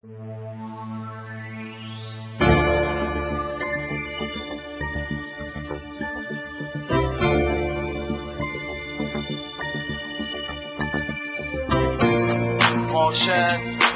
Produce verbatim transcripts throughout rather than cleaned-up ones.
مارشن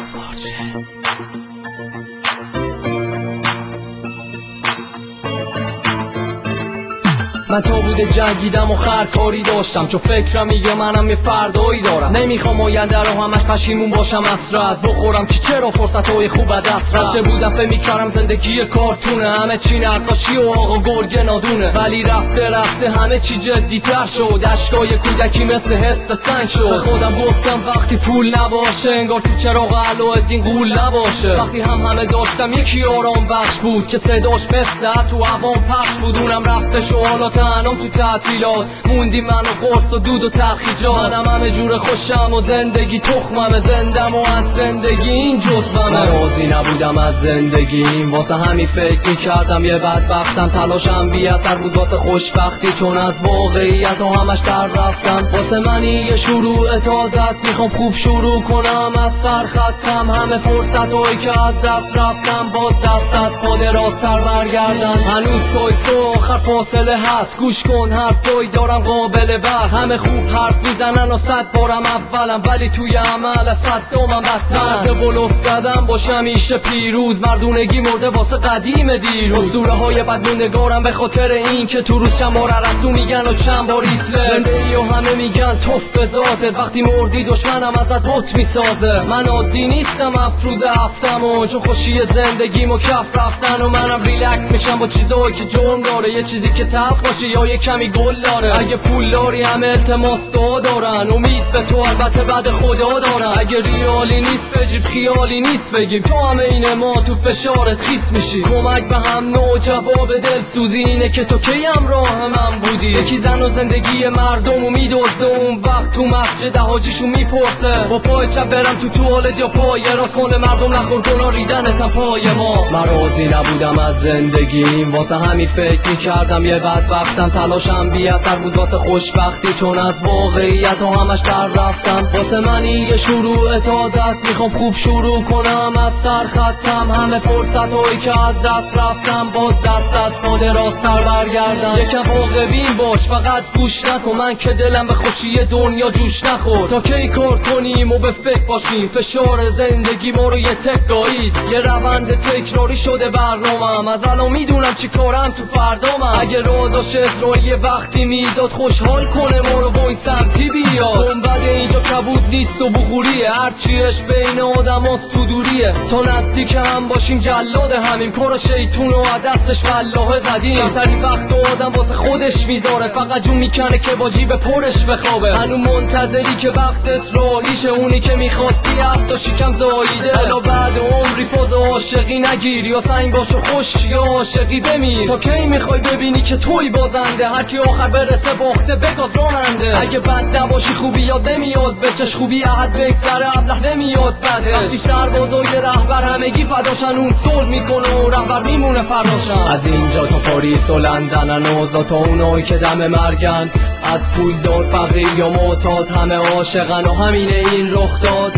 من تا بوده جنگیدم و خرکاری داشتم، چون فکرم میگه منم یه فردایی دارم. نمیخوام آینده رو همش پشیمون باشم، حسرت بخورم که چرا فرصت های خوب دست رفت. چه بودم فکر میکردم زندگی کارتونه، همه چی نقاشی و آقا گرگ نادونه. ولی رفته رفته همه چی جدی تر شد، اشکای کودکی مثل حس سنگ شد. خودم گفتم وقتی پول نباشه انگار تو چراغ علاءالدین غول نباشه. وقتی هم همه داشتم یکی آرام بخش بود که صداش مثل تو هوام پخش بود. اونم رفتش و حالا تنام تو تعطیلات موندی من و قرص و دود و تلخیجات. منم همه جور خوشم و زندگی تخممه، زندم و از زندگی این جزومه. راضی نبودم از زندگیم، واسه همین فکر میکردم یه بدبختم. تلاشم بی اثر بود واسه خوشبختی، چون از واقعیت و همش در رفتم. واسه منی یه شروع تازه است، میخوام خوب شروع کنم از سر خطم. همه فرصت هایی که از دست رفتم باز دست از پا درازتر برگردن. هنوز توی تو آخر فاصله هست، گوش کن حرفایی دارم قابل بحث. همه خوب حرف میزنن و صد بارم اولم، ولی توی عمل صد دومم بدترن. به بلوف زدم باشم همیشه پیروز، مردونگی مرده واسه قدیم دیروز. دوره های بدموندگارم به خاطر این که تو روز چند بار عرصو میگن و چند بار هیتلر. زنده ای و همه میگن توف به ذاتت، وقتی مردی دشمنم ازت بت میسازه. من عادی نیستم افروز هفتمون، چون خوشی زندگی مکف رفتن. و منم ریلکس میشم با چیزایی که جرم داره، یه چیزی که تلخ باشه یا یه کمی گل داره. اگه پول داری همه التماس دعا دارن، امید به تو البته بعد خدا دارن. اگه ریالی نیست بجیب خیالی نیست بگیم، تو همه اینه ما تو فشارت خیس میشی. کمک به هم نوع جواب دلسوزی اینه که تو کی همراه من بودی. یکی زن و زندگی مردم و میدزده، اون وقت تو مسجد حاجیشون میپرسه با پای چپ برم تو توالت یا پای راست. کل مردم نخور گلا ریدنتم پای ما. من راضی نبودم از زندگیم، واسه همین فکر میکردم یه بدبختم. تلاشم بی اثر بود واسه خوشبختی، چون از واقعیت و همش در رفتم. واسه منی یه شروع تازه است، میخوام خوب شروع کنم از سر خطم. همه فرصت هایی که از دست رفتم باز دست از پا درازتر برگردم. یکم واقع بین باش فقط گوش نکن، من که دلم به خوشی دنیا جوش نخور. تا کی کار کنیم و به فکر باشیم، فشار زندگی ما رو یه تک گایید. یه روند تکراری شده برنامه‌ام، از الان میدونم چی کارم تو فردامم. اگه را داشت اسرائیل وقتی میداد خوشحال کنه ما رو با این سمتی بیاد. گنبد اینجا کبود نیست و بخوریه، هرچیش بین آدم هاست تو دوریه. تا نزدیک هم باشیم جلاد همیم، کار شیطون و دستش والله قدیم. کمترین وقت و آدم واسه خودش میذاره، فقط جون میکنه که با جیب پرش بخوابه. هنو منتظری که وقتت راهیشه، اونی که میخواستی هفت تا شکم زاییده. حالا بعد عمری فاز عاشقی نگیری، یا سنگ باش و خوش یا عاشقی بمیر. تا کی میخوای ببینی که توی بازنده، هر کی آخر برسه باخته بگاز راننده. اگه بد نباشی خوبی یاد نمیاد به چش، خوبی احد بگذره ابله نمیاد بده. وقتی سربازای رهبر همگی فداشن، اون صلح میکنه و رهبر میمونه فراشن. از اینجا تا پاریس و لندنن، اوضاع تا اونایی که دم مرگن. از پولدار فقیر یا معتاد همه عاشقن و همینه این رخ داد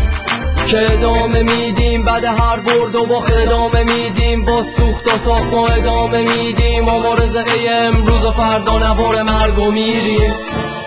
که ادامه میدیم. بعد هر برد و باخت ادامه میدیم، با سوخت و ساخت ما ادامه میدیم. مبارزه امروز و فردا نوار مرگ و میریم.